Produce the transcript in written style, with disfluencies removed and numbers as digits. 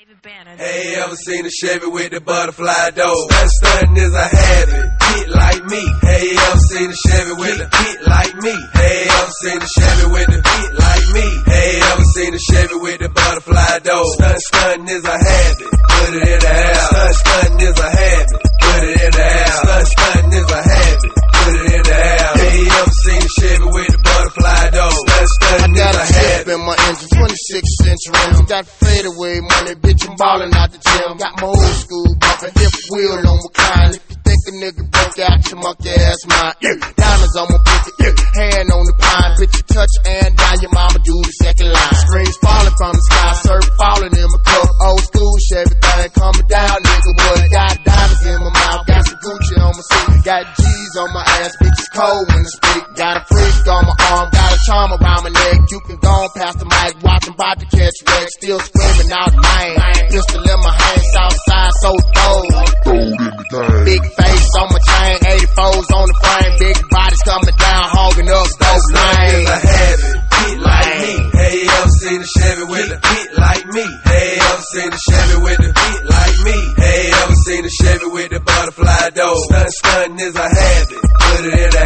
David Banner. Hey, ever seen a Chevy with the butterfly door? Stuntin' is a habit, hit like me. Hey, ever seen a Chevy with a hit like me? Hey, ever seen a Chevy with a hit like me? Hey, ever seen a Chevy with the butterfly door? Stuntin' is a habit, put it in the house. Stuntin' is a habit, put it in the house. Stuntin' is a habit, put it in the house. Hey, ever seen a Chevy with the butterfly door? Stuntin' is a habit. In my engine, 26-inch rims. Got fadeaway money, bitch, I'm ballin' out the gym. Got my old school bumpin', hip wheel on recline. If you think a nigga broke out, your monkey ass mine. Diamonds on my pinky, hand on the pine. Bitch, you touch and down, your mama do the second line. Strings falling from the sky, surf falling in my cup. Old school Chevy thing coming down, nigga. What? Got diamonds in my mouth, got some Gucci on my seat. Got G's on my ass, bitch, it's cold when I speak. Got a freak on my arm, got a charm around my neck. You can go on past the mic, watching about to catch wreck. Still screaming out mine. Pistol in my hand, south side so cold. Big face on my chain, 84s on the frame. Big bodies coming down, hogging up those lanes. Is a habit, hit like me. Hey, ever seen a Chevy with a hit like me? Hey, ever seen a Chevy with a hit like me? Hey, ever seen a Chevy with the butterfly door? Stuntin' is a habit, put it in the